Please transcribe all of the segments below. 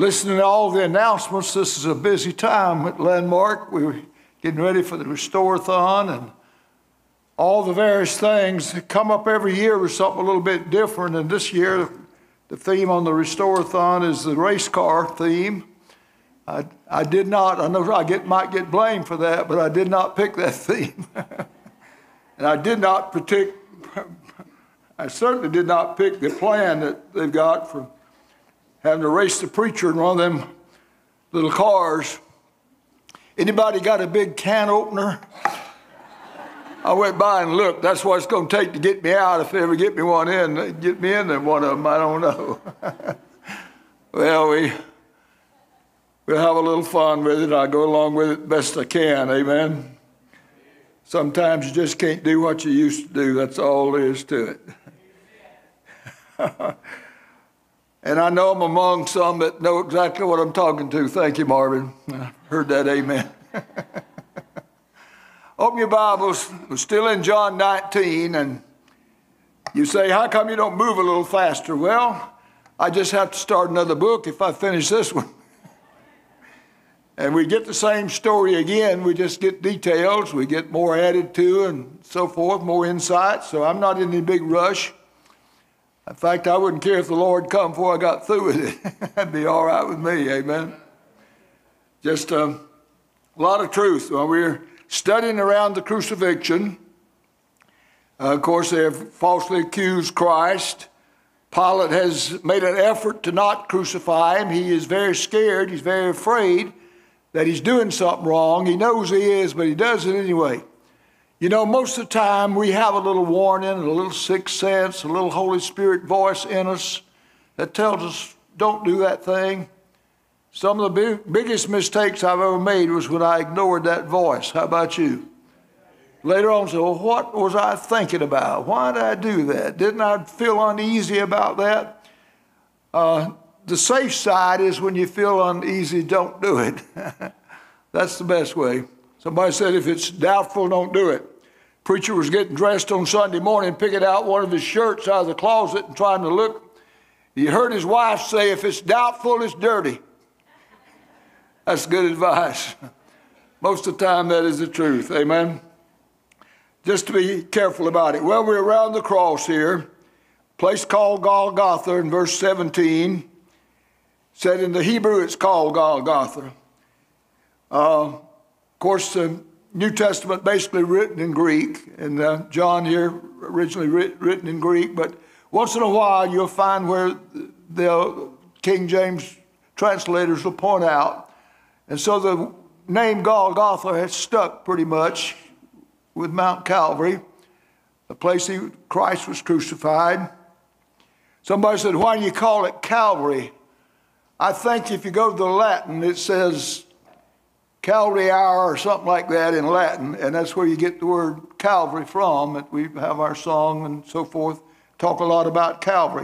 Listening to all the announcements, this is a busy time at Landmark. We're getting ready for the Restore-a-thon, and all the various things that come up every year with something a little bit different. And this year, the theme on the Restore-a-thon is the race car theme. I did not, I know might get blamed for that, but I did not pick that theme. And I certainly did not pick the plan that they've got for having to race the preacher in one of them little cars. Anybody got a big can opener? I went by and looked. That's what it's going to take to get me out. If they ever get me one in, get me in there, one of them, I don't know. Well, we'll have a little fun with it. I go along with it best I can, amen? Sometimes you just can't do what you used to do. That's all there is to it. And I know I'm among some that know exactly what I'm talking to. Thank you, Marvin. I heard that, amen. Open your Bibles. We're still in John 19, and you say, how come you don't move a little faster? Well, I just have to start another book if I finish this one. And we get the same story again. We just get details. We get more added to and so forth, more insight. So I'm not in any big rush. In fact, I wouldn't care if the Lord come before I got through with it. That'd be all right with me, amen. Just a lot of truth. Well, we're studying around the crucifixion. Of course, they have falsely accused Christ. Pilate has made an effort to not crucify him. He is very scared. He's very afraid that he's doing something wrong. He knows he is, but he does it anyway. You know, most of the time we have a little warning, a little sixth sense, a little Holy Spirit voice in us that tells us, don't do that thing. Some of the biggest mistakes I've ever made was when I ignored that voice. How about you? Later on, I said, well, what was I thinking about? Why did I do that? Didn't I feel uneasy about that? The safe side is when you feel uneasy, don't do it. That's the best way. Somebody said if it's doubtful, don't do it. Preacher was getting dressed on Sunday morning, picking out one of his shirts out of the closet and trying to look. He heard his wife say, if it's doubtful, it's dirty. That's good advice. Most of the time, that is the truth. Amen. Just to be careful about it. Well, we're around the cross here. A place called Golgotha in verse 17. Said in the Hebrew, it's called Golgotha. Of course, the New Testament basically written in Greek, and John here originally written in Greek, but once in a while you'll find where the King James translators will point out. And so the name Golgotha has stuck pretty much with Mount Calvary, the place Christ was crucified. Somebody said, why do you call it Calvary? I think if you go to the Latin, it says Calvary hour or something like that in Latin, and that's where you get the word Calvary from. We have our song and so forth, talk a lot about Calvary.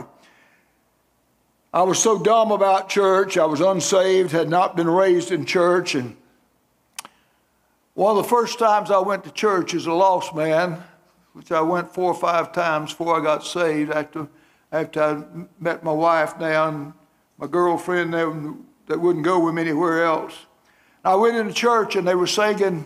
I was so dumb about church. I was unsaved, had not been raised in church, and one of the first times I went to church as a lost man, which I went 4 or 5 times before I got saved, after I met my wife now and my girlfriend that wouldn't go with me anywhere else. I went into church and they were singing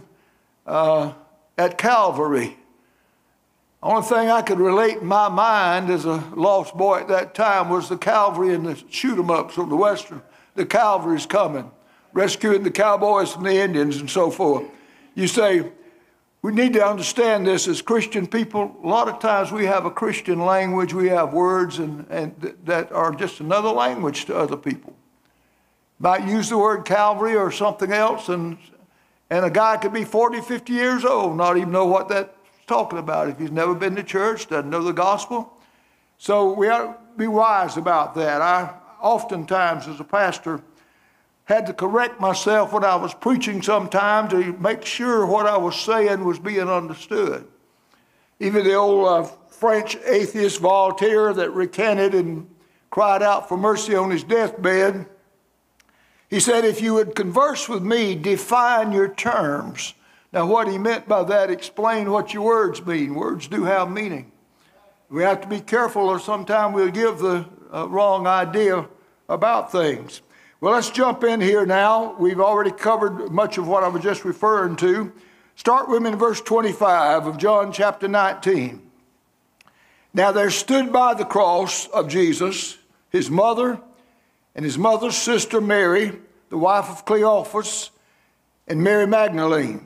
at Calvary. The only thing I could relate in my mind as a lost boy at that time was the Calvary and the shoot-em-ups from the Western. The Calvary's coming, rescuing the cowboys from the Indians and so forth. You say, we need to understand this as Christian people. A lot of times we have a Christian language, we have words and that are just another language to other people. Might use the word Calvary or something else, and a guy could be 40, 50 years old, not even know what that's talking about if he's never been to church, doesn't know the gospel. So we ought to be wise about that. I oftentimes, as a pastor, had to correct myself when I was preaching sometime to make sure what I was saying was being understood. Even the old French atheist Voltaire that recanted and cried out for mercy on his deathbed, he said, if you would converse with me, define your terms. Now, what he meant by that, explain what your words mean. Words do have meaning. We have to be careful, or sometimes we'll give the wrong idea about things. Well, let's jump in here now. We've already covered much of what I was just referring to. Start with me in verse 25 of John chapter 19. Now there stood by the cross of Jesus his mother and his mother's sister Mary, the wife of Cleophas, and Mary Magdalene.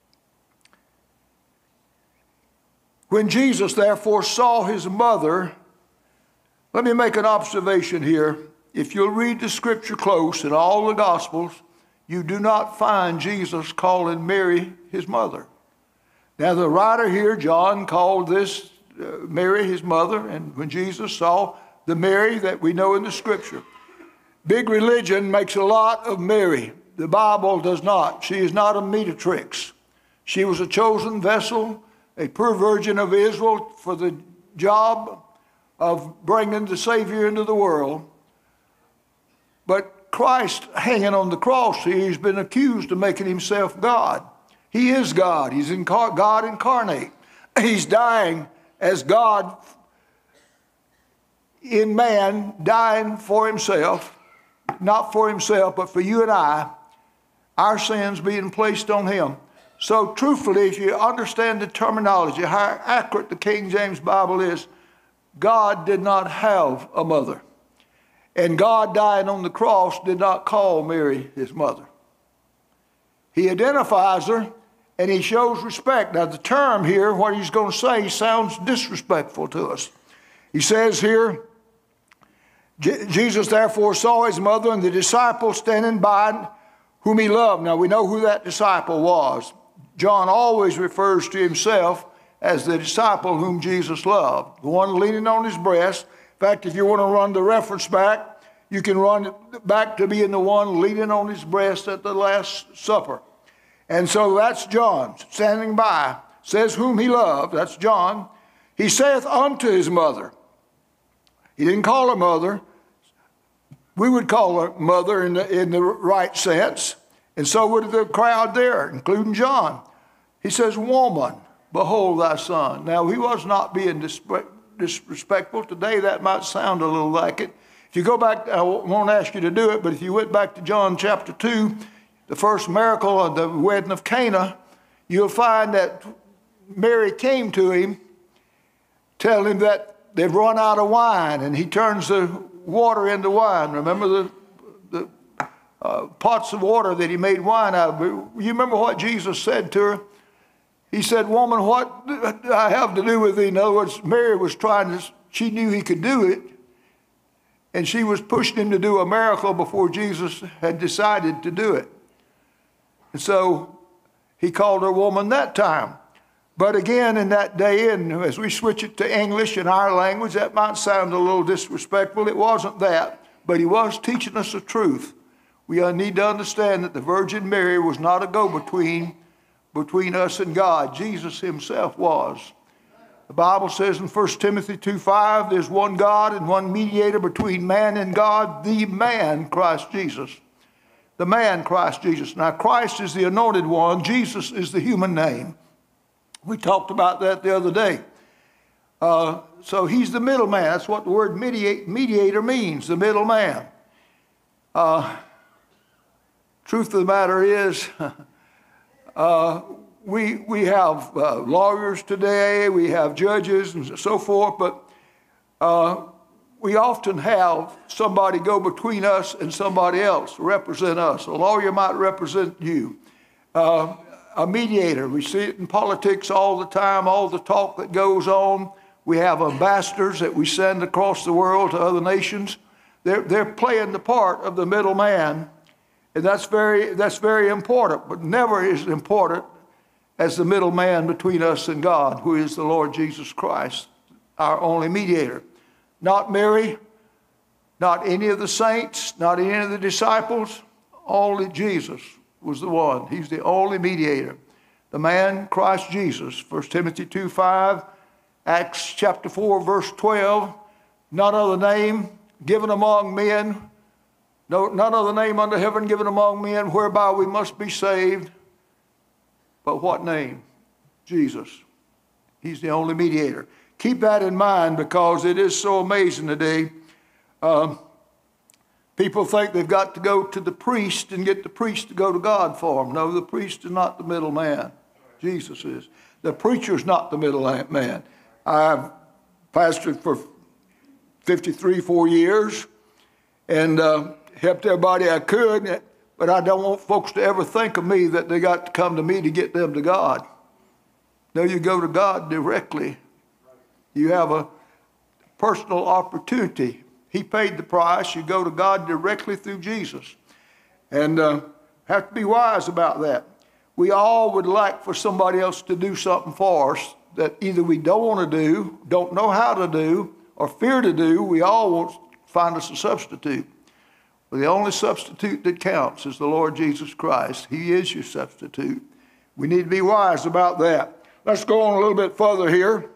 When Jesus therefore saw his mother, let me make an observation here. If you'll read the scripture close in all the Gospels, you do not find Jesus calling Mary his mother. Now the writer here, John, called this Mary his mother, and when Jesus saw the Mary that we know in the scripture. Big religion makes a lot of Mary. The Bible does not. She is not a mediatrix. She was a chosen vessel, a pure virgin of Israel for the job of bringing the Savior into the world. But Christ hanging on the cross, he's been accused of making himself God. He is God. He's God incarnate. He's dying as God in man, dying for himself, not for himself, but for you and I, our sins being placed on him. So truthfully, if you understand the terminology, how accurate the King James Bible is, God did not have a mother. And God dying on the cross did not call Mary his mother. He identifies her and he shows respect. Now the term here, what he's going to say, sounds disrespectful to us. He says here, Jesus therefore saw his mother and the disciple standing by whom he loved. Now we know who that disciple was. John always refers to himself as the disciple whom Jesus loved, the one leaning on his breast. In fact, if you want to run the reference back, you can run it back to being the one leaning on his breast at the Last Supper. And so that's John standing by, says whom he loved, that's John. He saith unto his mother. He didn't call her mother. We would call her mother in the right sense. And so would the crowd there, including John. He says, woman, behold thy son. Now, he was not being disrespectful. Today, that might sound a little like it. If you go back, I won't ask you to do it, but if you went back to John chapter 2, the first miracle of the wedding of Cana, you'll find that Mary came to him, telling him that they've run out of wine, and he turns the water into wine. Remember the pots of water that he made wine out of? You remember what Jesus said to her? He said, woman, what do I have to do with thee? In other words, Mary was she knew he could do it, and she was pushing him to do a miracle before Jesus had decided to do it. And so he called her woman that time. But again, in that day, and as we switch it to English in our language, that might sound a little disrespectful. It wasn't that, but he was teaching us the truth. We need to understand that the Virgin Mary was not a go-between between us and God. Jesus himself was. The Bible says in 1 Timothy 2:5, there's one God and one mediator between man and God, the man, Christ Jesus. The man, Christ Jesus. Now, Christ is the anointed one. Jesus is the human name. We talked about that the other day. So he's the middleman. That's what the word mediator means, the middleman. Truth of the matter is, we have lawyers today, we have judges and so forth, but we often have somebody go between us and somebody else, represent us. A lawyer might represent you. A mediator, we see it in politics all the time, all the talk that goes on. We have ambassadors that we send across the world to other nations. They're playing the part of the middleman, and that's very important, but never as important as the middleman between us and God, who is the Lord Jesus Christ, our only mediator. Not Mary, not any of the saints, not any of the disciples, only Jesus was the one. He's the only mediator. The man, Christ Jesus. 1 Timothy 2:5, Acts chapter 4, verse 12. None other name given among men, none other name under heaven given among men whereby we must be saved. But what name? Jesus. He's the only mediator. Keep that in mind because it is so amazing today. People think they've got to go to the priest and get the priest to go to God for them. No, the priest is not the middleman. Jesus is. The preacher's not the middleman. I've pastored for 4 years and helped everybody I could, but I don't want folks to ever think of me that they got to come to me to get them to God. No, you go to God directly. You have a personal opportunity. He paid the price. You go to God directly through Jesus. And have to be wise about that. We all would like for somebody else to do something for us that either we don't want to do, don't know how to do, or fear to do. We all want to find us a substitute. But the only substitute that counts is the Lord Jesus Christ. He is your substitute. We need to be wise about that. Let's go on a little bit further here.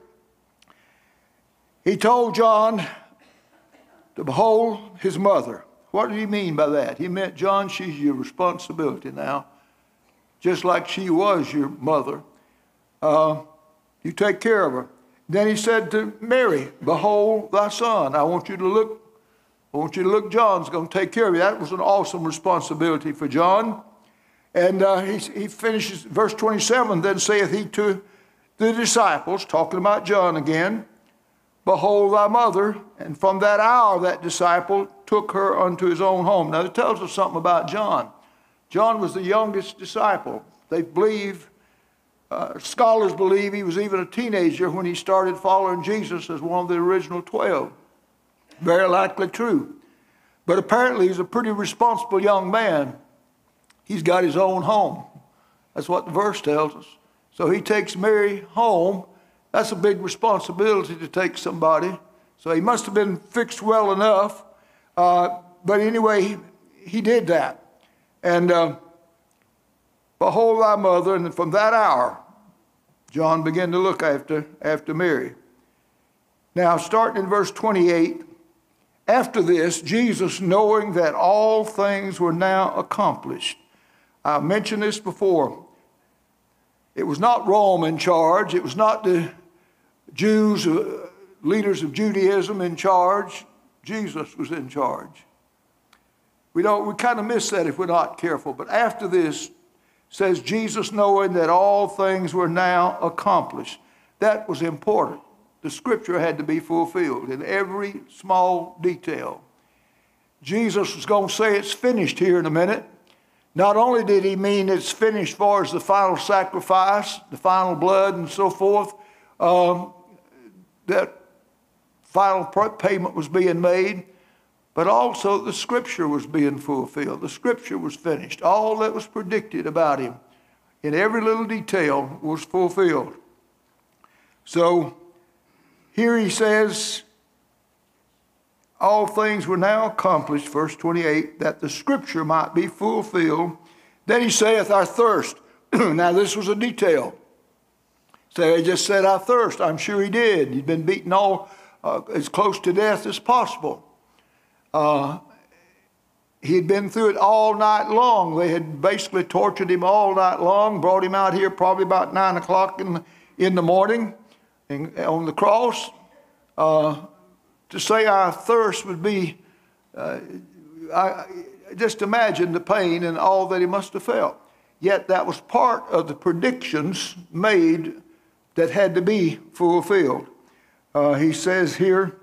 He told John to behold his mother. What did he mean by that? He meant, John, she's your responsibility now, just like she was your mother. You take care of her. Then he said to Mary, behold thy son. I want you to look, John's going to take care of you. That was an awesome responsibility for John. And he finishes, verse 27, then saith he to the disciples, talking about John again, behold thy mother. And from that hour that disciple took her unto his own home. Now it tells us something about John. John was the youngest disciple. They believe, scholars believe he was even a teenager when he started following Jesus as one of the original 12. Very likely true. But apparently he's a pretty responsible young man. He's got his own home. That's what the verse tells us. So he takes Mary home. That's a big responsibility to take somebody. So he must have been fixed well enough. But anyway, he did that. And behold thy mother. And from that hour, John began to look after Mary. Now, starting in verse 28, after this, Jesus, knowing that all things were now accomplished. I mentioned this before. It was not Rome in charge. It was not the Jews, leaders of Judaism in charge. Jesus was in charge. We kind of miss that if we're not careful. But after this, says Jesus knowing that all things were now accomplished. That was important. The scripture had to be fulfilled in every small detail. Jesus was going to say it's finished here in a minute. Not only did he mean it's finished as far as the final sacrifice, the final blood and so forth, that final payment was being made, but also the scripture was being fulfilled. The scripture was finished. All that was predicted about him in every little detail was fulfilled. So here he says, all things were now accomplished, verse 28, that the scripture might be fulfilled. Then he saith, I thirst. Now this was a detail. So he just said, I thirst. I'm sure he did. He'd been beaten as close to death as possible. He had been through it all night long. They had basically tortured him all night long, brought him out here probably about 9 o'clock in the morning on the cross. To say I thirst would be, just imagine the pain and all that he must have felt. Yet that was part of the predictions made that had to be fulfilled. He says here,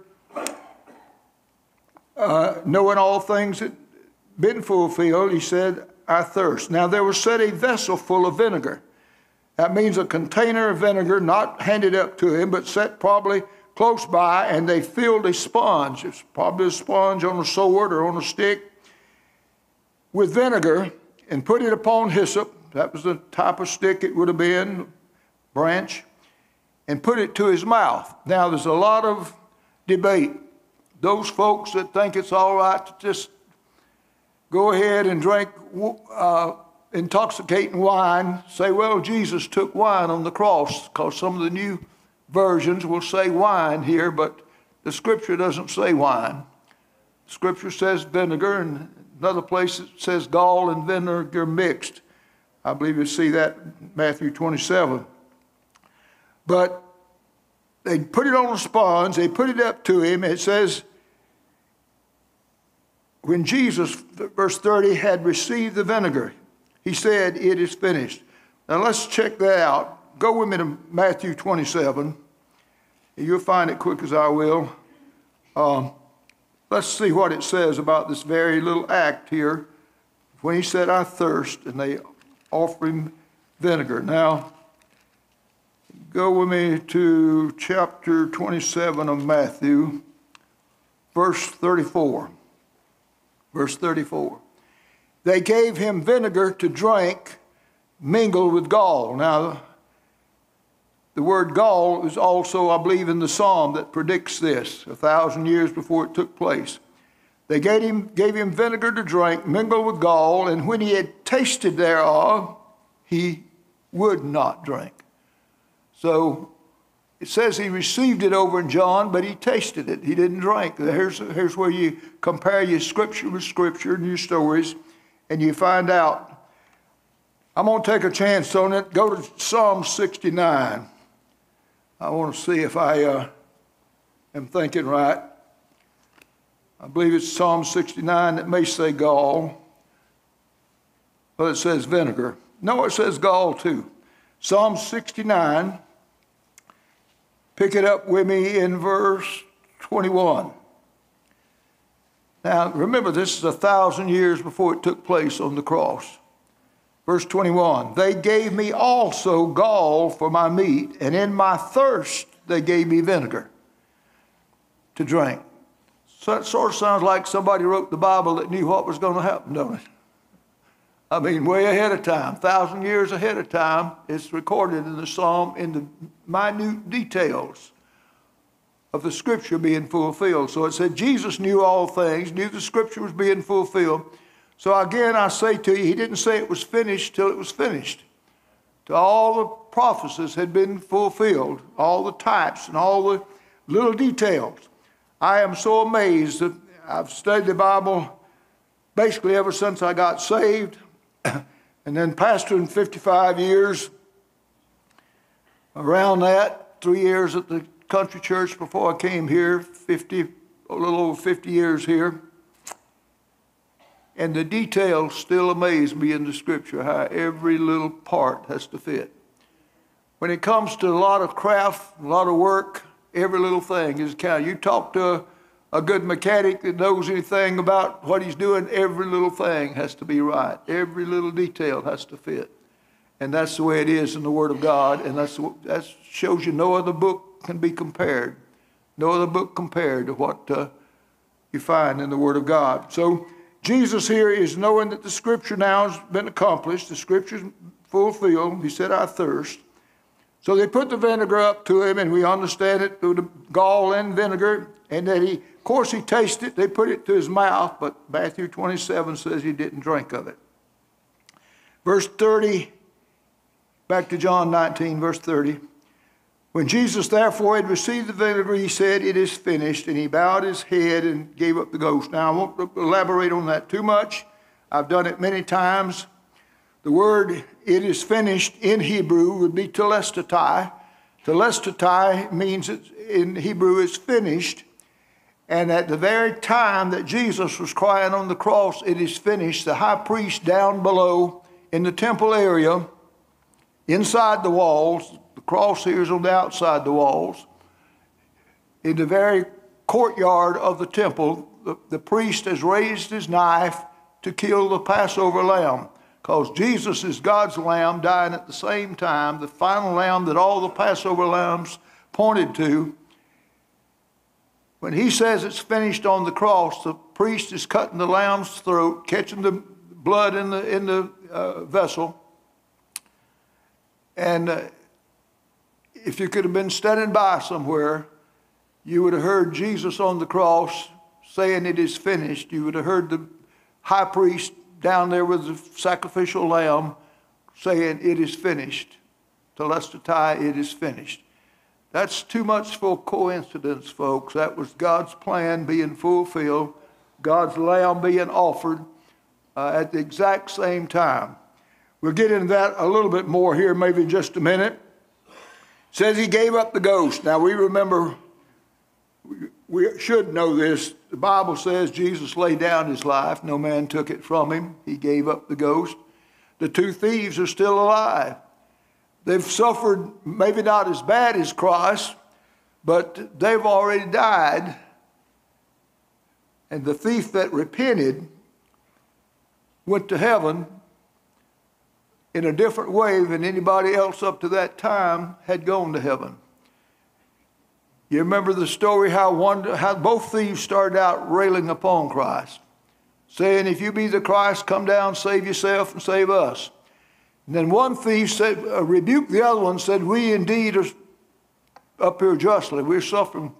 knowing all things had been fulfilled, he said, I thirst. Now there was set a vessel full of vinegar. That means a container of vinegar, not handed up to him, but set probably close by, and they filled a sponge. It's probably a sponge on a sword or on a stick with vinegar, and put it upon hyssop. That was the type of stick it would have been, branch, and put it to his mouth. Now there's a lot of debate. Those folks that think it's all right to just go ahead and drink intoxicating wine say, well, Jesus took wine on the cross, because some of the new versions will say wine here, but the scripture doesn't say wine. The scripture says vinegar, and another place it says gall and vinegar mixed. I believe you see that in Matthew 27. But they put it on a sponge, they put it up to him. It says, when Jesus, verse 30, had received the vinegar, he said, "It is finished." Now let's check that out. Go with me to Matthew 27. You'll find it quick as I will. Let's see what it says about this very little act here. When he said, "I thirst," and they offer him vinegar. Now, go with me to chapter 27 of Matthew, verse 34. Verse 34. They gave him vinegar to drink, mingled with gall. Now, the word gall is also, I believe, in the psalm that predicts this 1,000 years before it took place. They gave him vinegar to drink, mingled with gall, and when he had tasted thereof, he would not drink. So it says he received it over in John, but he tasted it. He didn't drink. Here's where you compare your scripture with scripture and your stories, and you find out. I'm going to take a chance on it. Go to Psalm 69. I want to see if I am thinking right. I believe it's Psalm 69 that may say gall, but it says vinegar. No, it says gall too. Psalm 69, pick it up with me in verse 21. Now, remember, this is 1,000 years before it took place on the cross. Verse 21, they gave me also gall for my meat, and in my thirst they gave me vinegar to drink. So it sort of sounds like somebody wrote the Bible that knew what was going to happen, don't it? I mean, way ahead of time, 1,000 years ahead of time. It's recorded in the Psalm in the minute details of the Scripture being fulfilled. So it said Jesus knew all things, knew the Scripture was being fulfilled. So again, I say to you, he didn't say it was finished till it was finished. Till all the prophecies had been fulfilled, all the types and all the little details. I am so amazed that I've studied the Bible basically ever since I got saved, and then pastoring 55 years. Around that, 3 years at the country church before I came here, a little over 50 years here. And the details still amaze me in the Scripture, how every little part has to fit. When it comes to a lot of craft, a lot of work, every little thing is counted. You talk to a good mechanic that knows anything about what he's doing, every little thing has to be right. Every little detail has to fit. And that's the way it is in the Word of God, and that shows you no other book can be compared. No other book compared to what you find in the Word of God. So Jesus here is knowing that the Scripture now has been accomplished. The Scripture's fulfilled. He said, "I thirst." So they put the vinegar up to him, and we understand it through the gall and vinegar. And that of course, he tasted it. They put it to his mouth, but Matthew 27 says he didn't drink of it. Verse 30, back to John 19, verse 30. When Jesus therefore had received the vinegar, he said, "It is finished," and he bowed his head and gave up the ghost. Now, I won't elaborate on that too much. I've done it many times. The word "it is finished" in Hebrew would be telestatai. Telestatai means in Hebrew it's finished. And at the very time that Jesus was crying on the cross, "It is finished," the high priest down below in the temple area, inside the walls, the cross here is on the outside the walls, in the very courtyard of the temple, the priest has raised his knife to kill the Passover lamb. Because Jesus is God's lamb dying at the same time, the final lamb that all the Passover lambs pointed to. When he says it's finished on the cross, the priest is cutting the lamb's throat, catching the blood in the vessel. And if you could have been standing by somewhere, you would have heard Jesus on the cross saying, "It is finished." You would have heard the high priest down there with the sacrificial lamb saying, "It is finished." Telestatai, it is finished. That's too much for coincidence, folks. That was God's plan being fulfilled, God's lamb being offered at the exact same time. We'll get into that a little bit more here, maybe in just a minute. It says he gave up the ghost. Now we remember we should know this. The Bible says Jesus laid down his life. No man took it from him. He gave up the ghost. The two thieves are still alive. They've suffered maybe not as bad as Christ, but they've already died. And the thief that repented went to heaven in a different way than anybody else up to that time had gone to heaven. You remember the story how both thieves started out railing upon Christ, saying, if you be the Christ, come down, save yourself, and save us. And then one thief said, rebuked the other one, said, we indeed are up here justly. We're suffering.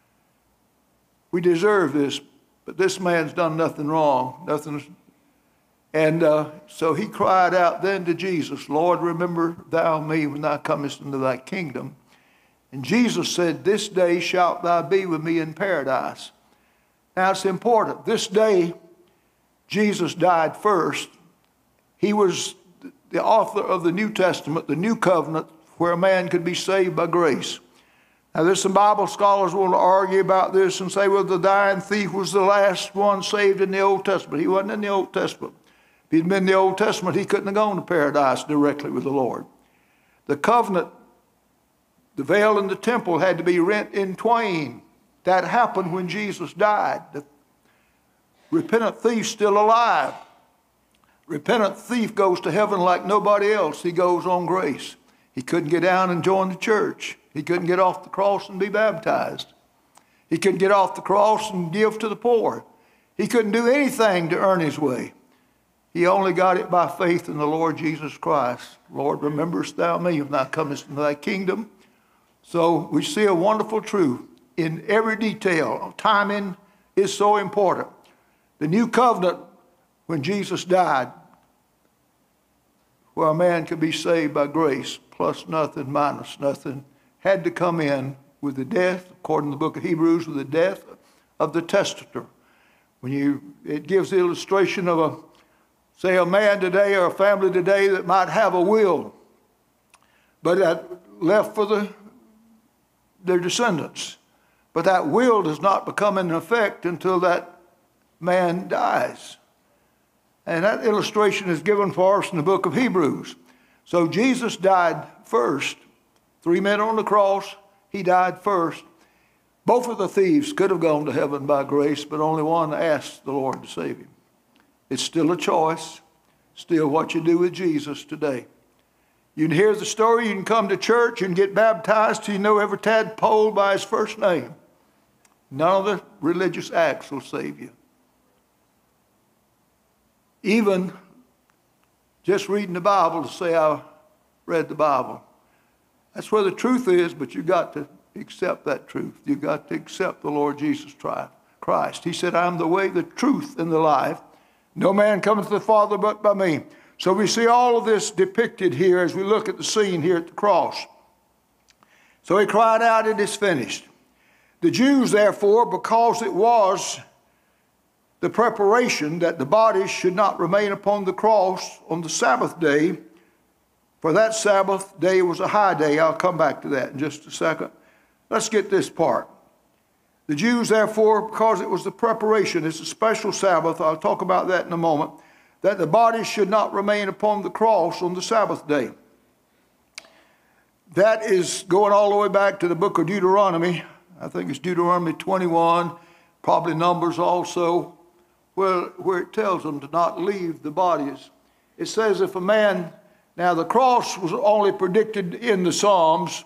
We deserve this, but this man's done nothing wrong. Nothing. And so he cried out then to Jesus, Lord, remember thou me when thou comest into thy kingdom. And Jesus said, this day shalt thou be with me in paradise. Now it's important. This day, Jesus died first. He was the author of the New Testament, the New Covenant, where a man could be saved by grace. Now there's some Bible scholars want to argue about this and say, well, the dying thief was the last one saved in the Old Testament. He wasn't in the Old Testament. If he'd been in the Old Testament, he couldn't have gone to paradise directly with the Lord. The covenant, the veil in the temple had to be rent in twain. That happened when Jesus died. The repentant thief's still alive. Repentant thief goes to heaven like nobody else. He goes on grace. He couldn't get down and join the church. He couldn't get off the cross and be baptized. He couldn't get off the cross and give to the poor. He couldn't do anything to earn his way. He only got it by faith in the Lord Jesus Christ. Lord, rememberest thou me when thou comest into thy kingdom? So we see a wonderful truth in every detail. Timing is so important. The new covenant, when Jesus died, where a man could be saved by grace, plus nothing, minus nothing, had to come in with the death, according to the book of Hebrews, with the death of the testator. It gives the illustration of a man today or a family today that might have a will, but that left for their descendants. But that will does not become in effect until that man dies. And that illustration is given for us in the book of Hebrews. So Jesus died first. 3 men on the cross, he died first. Both of the thieves could have gone to heaven by grace, but only one asked the Lord to save him. It's still a choice, still what you do with Jesus today. You can hear the story, you can come to church and get baptized till you know every tadpole by his first name. None of the religious acts will save you. Even just reading the Bible to say I read the Bible. That's where the truth is, but you've got to accept that truth. You've got to accept the Lord Jesus Christ. He said, I'm the way, the truth, and the life. No man cometh to the Father but by me. So we see all of this depicted here as we look at the scene here at the cross. So he cried out, it is finished. The Jews, therefore, because it was the preparation that the bodies should not remain upon the cross on the Sabbath day, for that Sabbath day was a high day. I'll come back to that in just a second. Let's get this part. The Jews, therefore, because it was the preparation, it's a special Sabbath, I'll talk about that in a moment, that the bodies should not remain upon the cross on the Sabbath day. That is going all the way back to the book of Deuteronomy. I think it's Deuteronomy 21, probably Numbers also, where it tells them to not leave the bodies. It says if a man, now the cross was only predicted in the Psalms.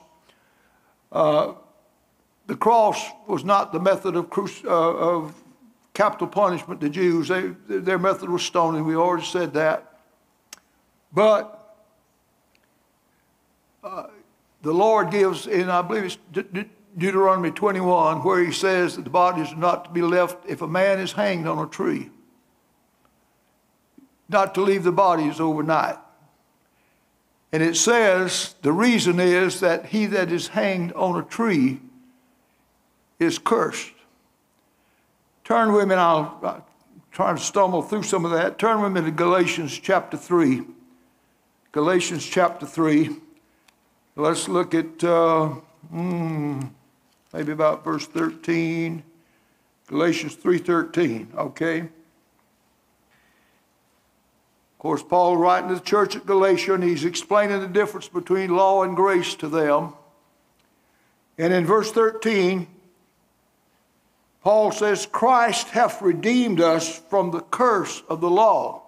The cross was not the method of capital punishment to Jews. Their method was stoning. We already said that. But the Lord gives, in I believe it's Deuteronomy 21, where he says that the bodies are not to be left if a man is hanged on a tree. Not to leave the bodies overnight. And it says the reason is that he that is hanged on a tree is cursed. Turn with me, and I'll try to stumble through some of that. Turn with me to Galatians chapter 3. Galatians chapter 3. Let's look at maybe about verse 13. Galatians 3:13, okay? Of course, Paul writing to the church at Galatia, and he's explaining the difference between law and grace to them. And in verse 13, Paul says, Christ hath redeemed us from the curse of the law,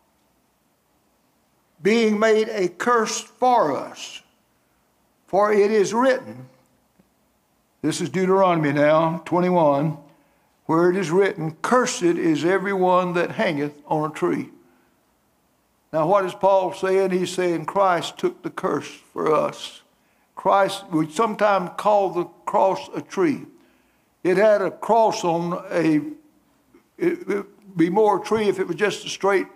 being made a curse for us. For it is written, this is Deuteronomy now, 21, where it is written, cursed is everyone that hangeth on a tree. Now what is Paul saying? He's saying Christ took the curse for us. Christ, we sometimes call the cross a tree. It had a cross on it would be more a tree if it was just a straight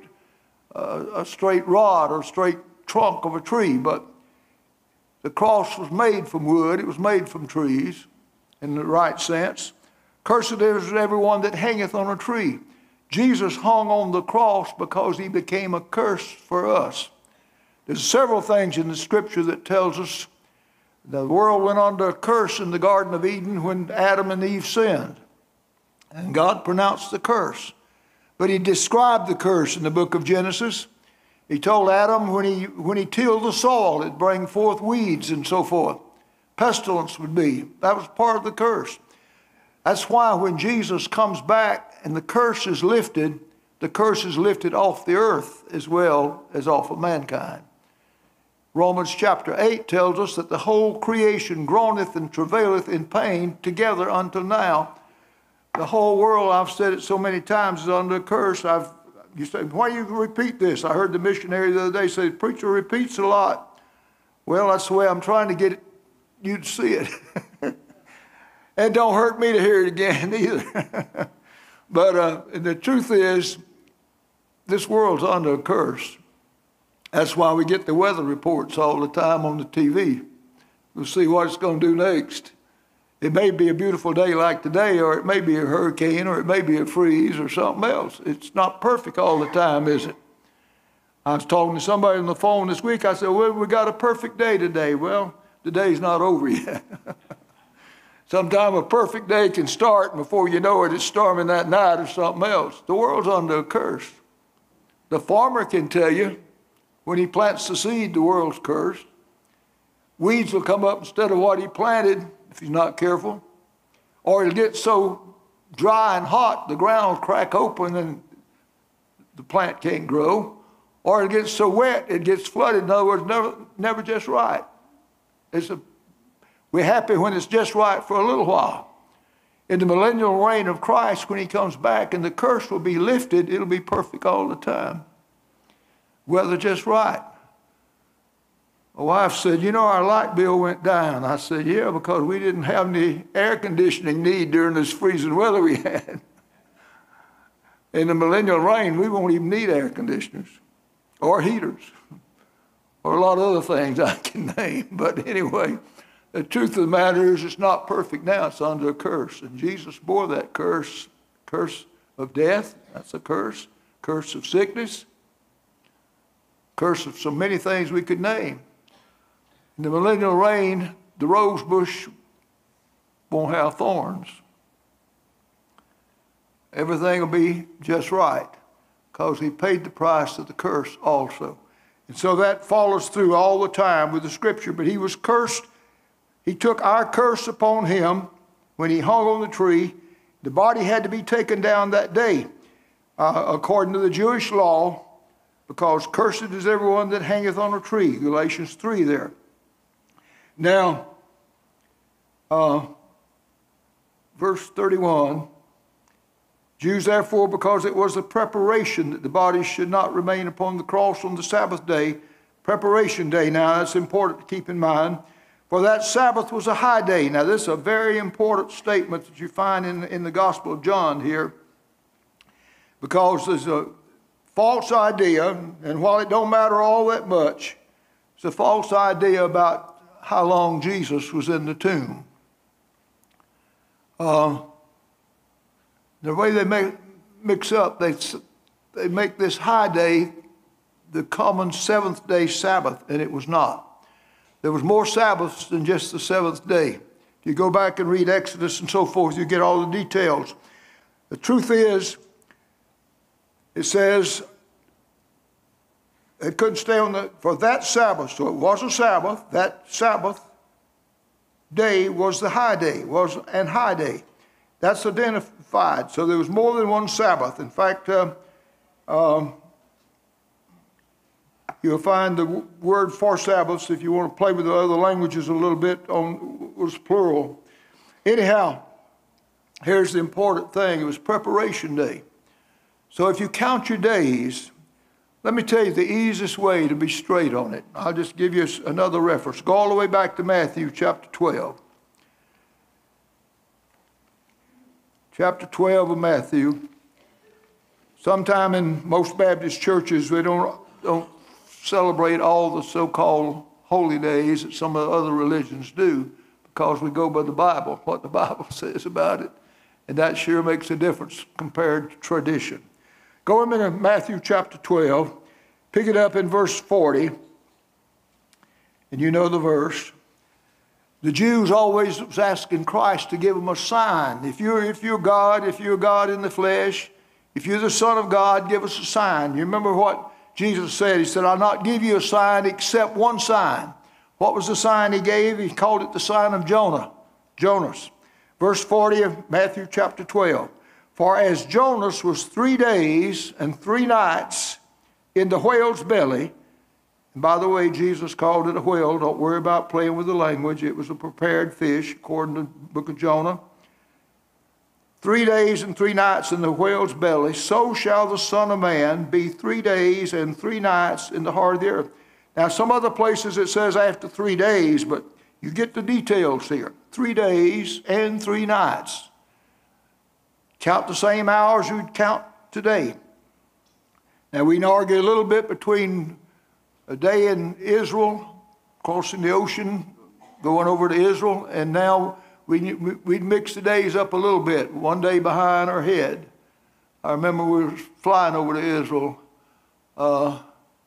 rod or a straight trunk of a tree, but the cross was made from wood. It was made from trees in the right sense. Cursed is everyone that hangeth on a tree. Jesus hung on the cross because he became a curse for us. There's several things in the scripture that tells us the world went under a curse in the Garden of Eden when Adam and Eve sinned. And God pronounced the curse. But he described the curse in the book of Genesis. He told Adam when he tilled the soil, it'd bring forth weeds and so forth. Pestilence would be. That was part of the curse. That's why when Jesus comes back and the curse is lifted off the earth as well as off of mankind. Romans chapter 8 tells us that the whole creation groaneth and travaileth in pain together until now. The whole world, I've said it so many times, is under a curse. You say, why do you repeat this? I heard the missionary the other day say, the preacher repeats a lot. Well, that's the way I'm trying to get you to see it. It don't hurt me to hear it again either. But the truth is, this world's under a curse. That's why we get the weather reports all the time on the TV. We'll see what it's going to do next. It may be a beautiful day like today, or it may be a hurricane, or it may be a freeze, or something else. It's not perfect all the time, is it? I was talking to somebody on the phone this week. I said, well, we got a perfect day today. Well, the day's not over yet. Sometime a perfect day can start, and before you know it, it's storming that night or something else. The world's under a curse. The farmer can tell you, when he plants the seed, the world's cursed. Weeds will come up instead of what he planted if he's not careful. Or it'll get so dry and hot, the ground will crack open and the plant can't grow. Or it gets so wet, it gets flooded. In other words, never just right. We're happy when it's just right for a little while. In the millennial reign of Christ, when he comes back and the curse will be lifted, it'll be perfect all the time. Weather just right. My wife said, you know, our light bill went down. I said, yeah, because we didn't have any air conditioning need during this freezing weather we had. In the millennial reign, we won't even need air conditioners or heaters or a lot of other things I can name. But anyway, the truth of the matter is it's not perfect now. It's under a curse. And Jesus bore that curse. Curse of death, that's a curse. Curse of sickness. Curse of so many things we could name. In the millennial reign, the rose bush won't have thorns. Everything will be just right because he paid the price of the curse also. And so that follows through all the time with the scripture. But he was cursed. He took our curse upon him when he hung on the tree. The body had to be taken down that day according to the Jewish law, because cursed is everyone that hangeth on a tree. Galatians 3 there. Now, verse 31, Jews therefore, because it was a preparation that the body should not remain upon the cross on the Sabbath day, preparation day. Now, that's important to keep in mind. For that Sabbath was a high day. Now, this is a very important statement that you find in the Gospel of John here, because there's a false idea, and while it don't matter all that much, it's a false idea about how long Jesus was in the tomb. The way they mix up, they make this high day the common seventh-day Sabbath, and it was not. There was more Sabbaths than just the seventh day. If you go back and read Exodus and so forth, you get all the details. The truth is, it says it couldn't stay for that Sabbath. So it was a Sabbath. That Sabbath day was the high day, and high day. That's identified. So there was more than one Sabbath. In fact, you'll find the word for Sabbaths, if you want to play with the other languages a little bit, was plural. Anyhow, here's the important thing. It was preparation day. So if you count your days, let me tell you the easiest way to be straight on it. I'll just give you another reference. Go all the way back to Matthew chapter 12. Chapter 12 of Matthew. Sometime in most Baptist churches, we don't celebrate all the so-called holy days that some of the other religions do, because we go by the Bible, what the Bible says about it. And that sure makes a difference compared to tradition. Go into Matthew chapter 12, pick it up in verse 40, and you know the verse. The Jews always was asking Christ to give them a sign. If you're God, if you're God in the flesh, if you're the Son of God, give us a sign. You remember what Jesus said? He said, I'll not give you a sign except one sign. What was the sign he gave? He called it the sign of Jonas. Verse 40 of Matthew chapter 12. For as Jonas was 3 days and 3 nights in the whale's belly, and by the way, Jesus called it a whale. Don't worry about playing with the language. It was a prepared fish, according to the book of Jonah. 3 days and 3 nights in the whale's belly, so shall the Son of Man be 3 days and 3 nights in the heart of the earth. Now, some other places it says after 3 days, but you get the details here. 3 days and 3 nights. Count the same hours you'd count today. Now, we can argue a little bit between a day in Israel, crossing the ocean, going over to Israel, and now we'd mix the days up a little bit, one day behind our head. I remember we were flying over to Israel, on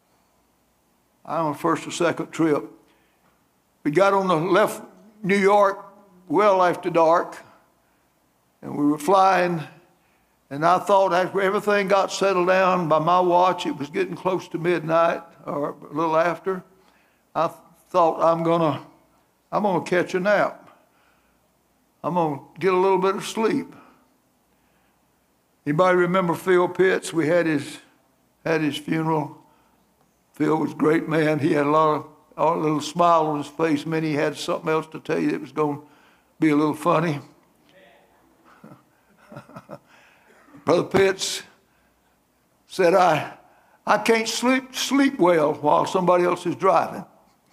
the first or second trip. We got on the left New York well after dark, and we were flying, and I thought after everything got settled down, by my watch, it was getting close to midnight, or a little after. I thought, I'm gonna catch a nap. I'm gonna get a little bit of sleep. Anybody remember Phil Pitts? We had his funeral. Phil was a great man. He had a little smile on his face. Meant he had something else to tell you that was going to be a little funny. Brother Pitts said, I can't sleep well while somebody else is driving.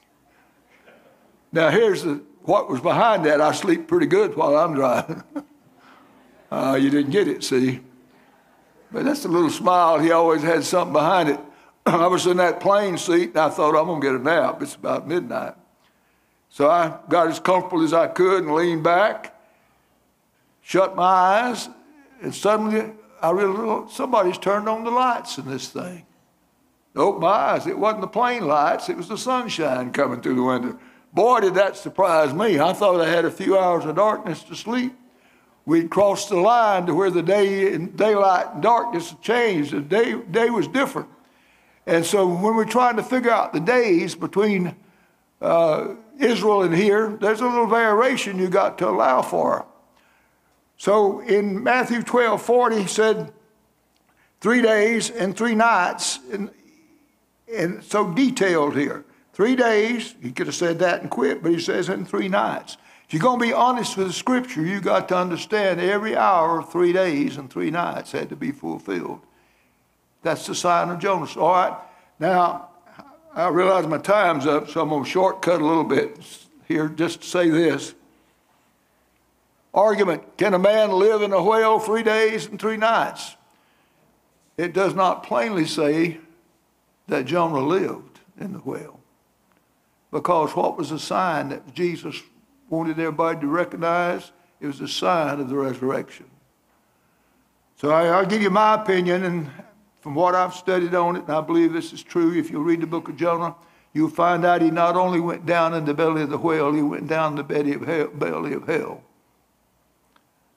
Now here's what was behind that. I sleep pretty good while I'm driving. You didn't get it, see? But that's a little smile. He always had something behind it. I was in that plane seat, and I thought, I'm going to get a nap. It's about midnight. So I got as comfortable as I could and leaned back, shut my eyes, and suddenly I realized somebody's turned on the lights in this thing. Opened my eyes. It wasn't the plane lights. It was the sunshine coming through the window. Boy, did that surprise me. I thought I had a few hours of darkness to sleep. We'd crossed the line to where the daylight and darkness had changed. The day was different. And so when we're trying to figure out the days between Israel and here, there's a little variation you got to allow for. So in Matthew 12:40, he said 3 days and 3 nights, and so detailed here. 3 days, he could have said that and quit, but he says in 3 nights. If you're going to be honest with the scripture, you got to understand every hour of 3 days and 3 nights had to be fulfilled. That's the sign of Jonas. All right, now I realize my time's up, so I'm going to shortcut a little bit here just to say this. Argument, can a man live in a whale 3 days and 3 nights? It does not plainly say that Jonah lived in the whale. Because what was the sign that Jesus wanted everybody to recognize? It was a sign of the resurrection. So I'll give you my opinion, and from what I've studied on it, and I believe this is true, if you read the book of Jonah, you'll find out he not only went down in the belly of the whale, he went down in the belly of hell.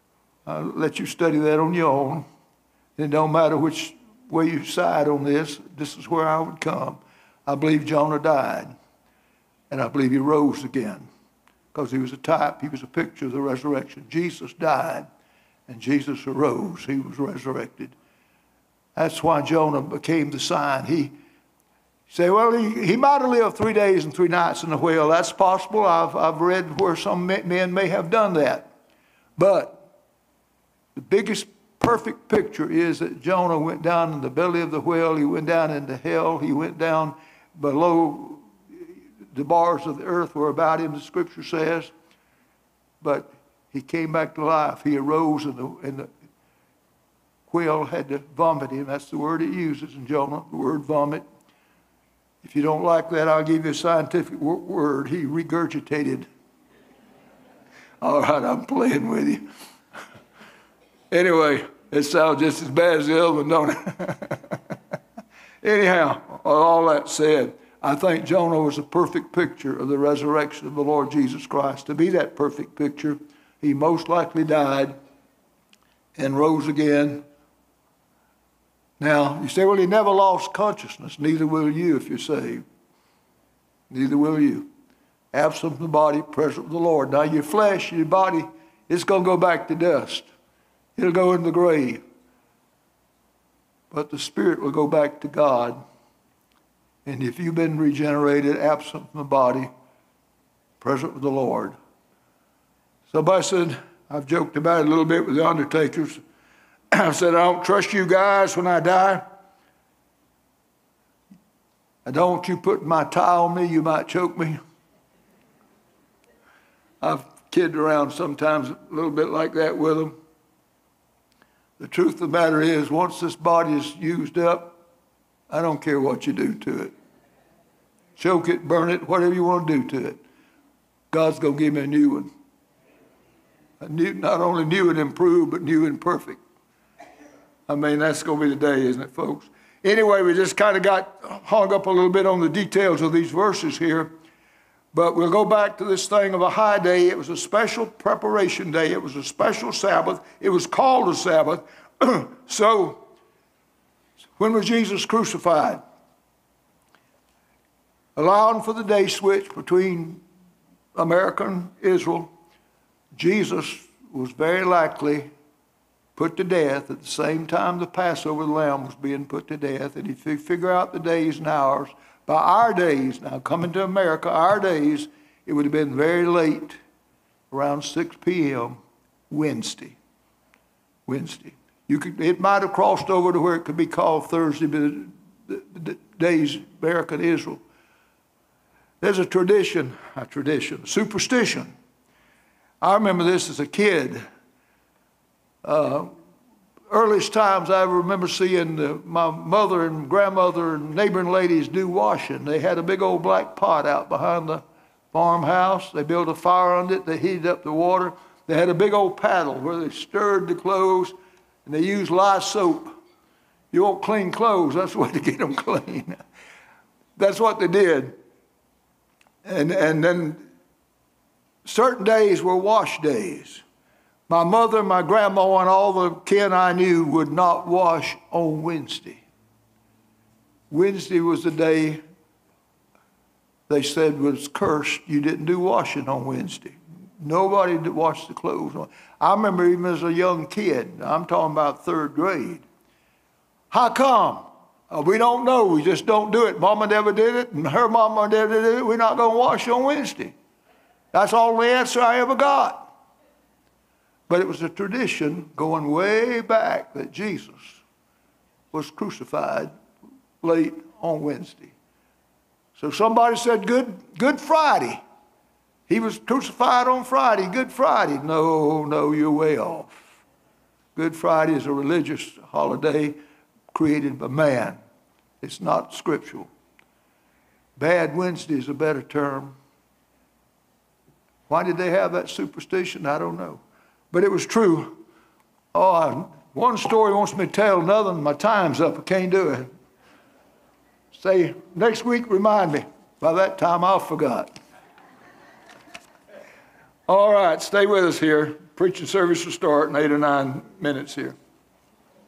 I'll let you study that on your own. It don't matter which way you side on this. This is where I would come. I believe Jonah died, and I believe he rose again, because he was a type, he was a picture of the resurrection. Jesus died, and Jesus arose. He was resurrected. That's why Jonah became the sign. He say, well, he might have lived 3 days and 3 nights in the whale. That's possible. I've read where some men may have done that. But the biggest perfect picture is that Jonah went down in the belly of the whale. He went down into hell. He went down below. The bars of the earth were about him, the scripture says. But he came back to life. He arose, and the whale had to vomit him. That's the word it uses in Jonah, the word vomit. If you don't like that, I'll give you a scientific word. He regurgitated. All right, I'm playing with you. Anyway, it sounds just as bad as the other one, don't it? Anyhow, all that said, I think Jonah was a perfect picture of the resurrection of the Lord Jesus Christ. To be that perfect picture, he most likely died and rose again. Now, you say, well, he never lost consciousness. Neither will you if you're saved. Neither will you. Absent from the body, present with the Lord. Now, your flesh, your body, it's going to go back to dust. It'll go in the grave. But the spirit will go back to God. And if you've been regenerated, absent from the body, present with the Lord. Somebody said, I've joked about it a little bit with the undertakers. I said, I don't trust you guys when I die. I don't want you putting my tie on me. You might choke me. I've kidded around sometimes a little bit like that with them. The truth of the matter is, once this body is used up, I don't care what you do to it. Choke it, burn it, whatever you want to do to it. God's going to give me a new one. Not only new and improved, but new and perfect. I mean, that's going to be the day, isn't it, folks? Anyway, we just kind of got hung up a little bit on the details of these verses here. But we'll go back to this thing of a high day. It was a special preparation day. It was a special Sabbath. It was called a Sabbath. So, when was Jesus crucified? Allowing for the day switch between America and Israel, Jesus was very likely put to death at the same time the Passover lamb was being put to death. And if you figure out the days and hours, by our days, now coming to America, our days, it would have been very late, around 6 p.m. Wednesday. It might have crossed over to where it could be called Thursday, but the days America and Israel. There's a superstition. I remember this as a kid. Earliest times I ever remember seeing my mother and grandmother and neighboring ladies do washing. They had a big old black pot out behind the farmhouse. They built a fire under it. They heated up the water. They had a big old paddle where they stirred the clothes, and they used lye soap. You want clean clothes, that's the way to get them clean. That's what they did. And then certain days were wash days. My mother, my grandma, and all the kin I knew would not wash on Wednesday. Wednesday was the day they said was cursed. You didn't do washing on Wednesday. Nobody did wash the clothes. I remember even as a young kid, I'm talking about 3rd grade. How come? We don't know. We just don't do it. Mama never did it, and her mama never did it. We're not going to wash on Wednesday. That's all the answer I ever got. But it was a tradition going way back that Jesus was crucified late on Wednesday. So somebody said, Good Friday. He was crucified on Friday, Good Friday. No, you're way off. Good Friday is a religious holiday created by man. It's not scriptural. Bad Wednesday is a better term. Why did they have that superstition? I don't know. But it was true. One story wants me to tell another, and my time's up. I can't do it. Say, next week, remind me. By that time, I'll forgot. All right, stay with us here. preaching service will start in 8 or 9 minutes here.